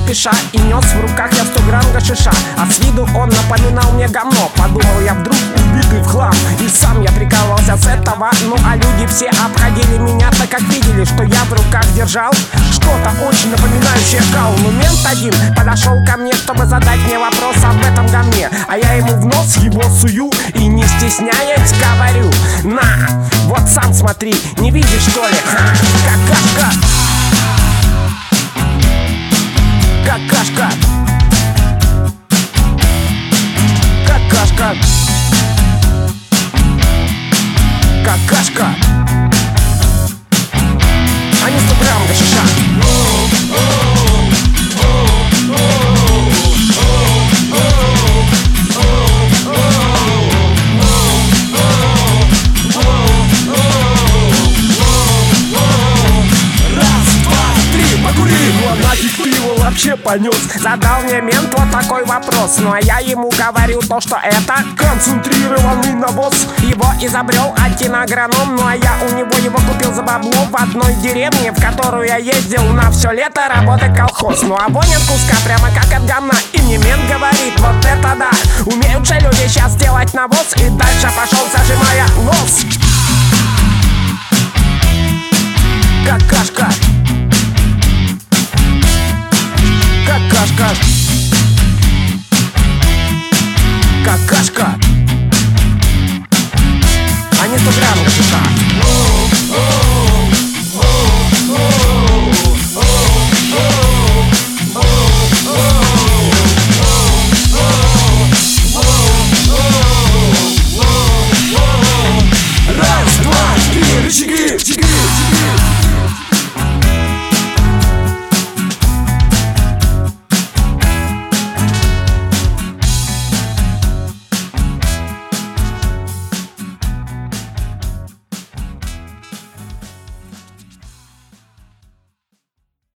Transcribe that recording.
спеша и нес в руках я 100 грамм гашиша. А с виду он напоминал мне говно. Подумал я, вдруг убитый в хлам. И сам я прикалывался с этого. Ну а люди все обходили меня, так как видели, что я в руках держал что-то очень напоминающее кал. Но мент один подошел ко мне, чтобы задать мне вопрос об этом говне. А я ему в нос его сую и не стесняясь говорю: на, вот сам смотри, не видишь что ли? Какашка, какашка, какашка, какашка. А не 100 грамм гашиша. Вообще понес. Задал мне мент вот такой вопрос. Ну а я ему говорю то, что это концентрированный навоз. Его изобрел один агроном. Ну а я у него его купил за бабло в одной деревне, в которую я ездил на все лето работать колхоз. Ну а вонь от куска прямо как от говна. И мне мент говорит: вот это да, умеют же люди сейчас делать навоз. И дальше пошел, зажимая нос. Какашка.